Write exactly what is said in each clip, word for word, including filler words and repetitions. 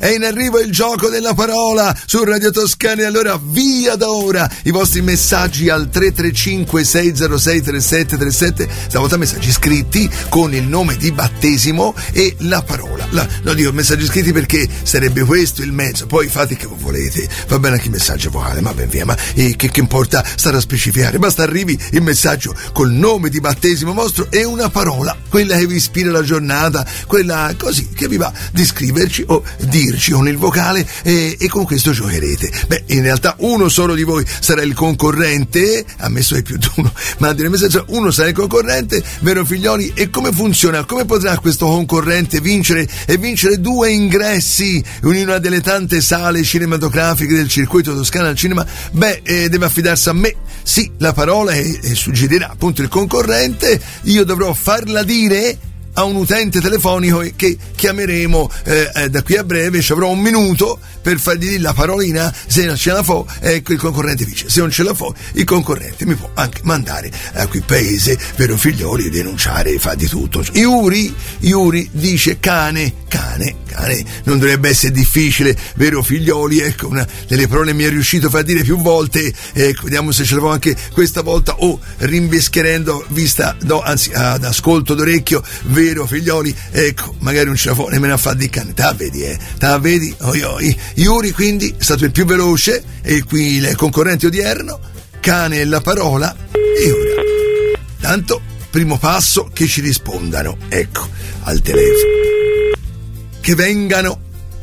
è in arrivo il gioco della parola su Radio Toscana e allora via da ora i vostri messaggi al tre tre cinque sei zero sei tre sette tre sette, stavolta messaggi scritti con il nome di battesimo e la parola. La, no, dico messaggi scritti perché sarebbe questo il mezzo, poi fate che voi volete, va bene anche il messaggio vocale, ma ben via, ma eh, che, che importa stare a specificare, basta arrivi il messaggio col nome di battesimo vostro e una parola, quella che vi ispira la giornata, quella così che vi va di scriverci o dirci con il vocale e, e con questo giocherete. Beh, in realtà uno solo di voi sarà il concorrente, ammesso è più di uno, ma nel senso uno sarà il concorrente, vero figlioli? E come funziona? Come potrà questo concorrente vincere e vincere due ingressi in una delle tante sale cinematografiche del circuito Toscana al cinema? Beh, eh, deve affidarsi a me. Sì, la parola e, e suggerirà appunto il concorrente, io dovrò farla dire a un utente telefonico che chiameremo eh, eh, da qui a breve, ci avrò un minuto per fargli dire la parolina, se non ce la fa, ecco il concorrente vince, se non ce la fa il concorrente mi può anche mandare a qui paese, vero figlioli, denunciare, fa di tutto. Iuri, Iuri dice cane, cane, cane, non dovrebbe essere difficile, vero figlioli, ecco una delle parole mi è riuscito a far dire più volte, ecco, vediamo se ce la fa anche questa volta o rimbescherendo vista, do, anzi ad ascolto d'orecchio, vero figlioli, ecco, magari non ce la fa nemmeno a far di cane, ta vedi, eh, ta vedi, oi oi. Iuri quindi è stato il più veloce e qui il concorrente odierno, cane è la parola e ora, tanto, primo passo che ci rispondano, ecco, al telefono, che vengano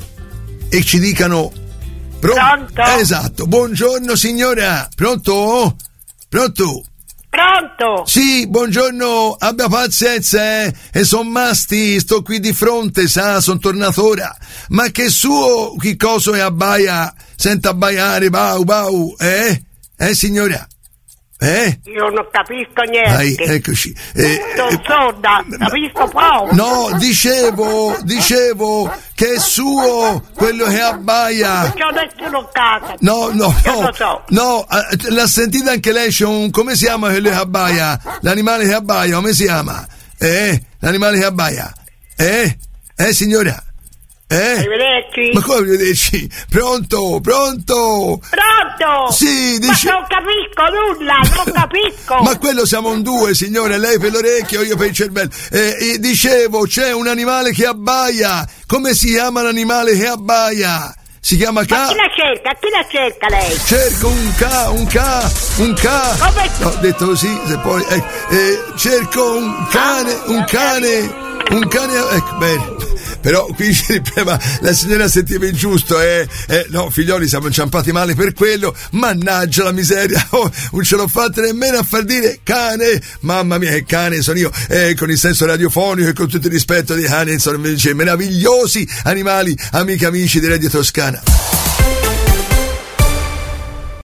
e ci dicano pronto? Pronto? Esatto, buongiorno signora, pronto? Pronto? Pronto? Sì, buongiorno, abbia pazienza, eh, e son masti, sto qui di fronte, sa, son tornato ora. Ma che suo, che coso è abbaia, senta abbaiare, bau, bau, eh? Eh, signora? Eh? Io non capisco niente. Dai, eccoci. Eh, Sono eh, sorda, capisco poco. No, dicevo, dicevo che è suo quello che abbaia. Non c'ho nessuno in casa. No, no, Io no, lo so. no, eh, l'ha sentita anche lei, c'è un, come si chiama quello che abbaia? L'animale che abbaia, come si chiama? Eh, l'animale che abbaia? Eh, eh signora? Eh? Arrivederci. Ma come arrivederci? Pronto, pronto? Pronto? Sì, dice... Ma non capisco nulla, non capisco. Ma quello siamo un due, signore, lei per l'orecchio, io per il cervello. Eh, eh, dicevo, c'è un animale che abbaia. Come si chiama l'animale che abbaia? Si chiama ca... Ma chi la cerca? Chi la cerca lei? Cerco un ca, un ca, un ca. Come? Ho detto così, se poi... Eh, eh, cerco un cane, un cane, un cane... Ecco, bene. Però qui ci riprema, la signora sentiva ingiusto, eh, eh, no figlioli siamo inciampati male per quello, mannaggia la miseria, oh, non ce l'ho fatta nemmeno a far dire cane, mamma mia che cane sono io, eh, con il senso radiofonico e con tutto il rispetto dei cani, insomma invece meravigliosi animali, amiche amici di Radio Toscana.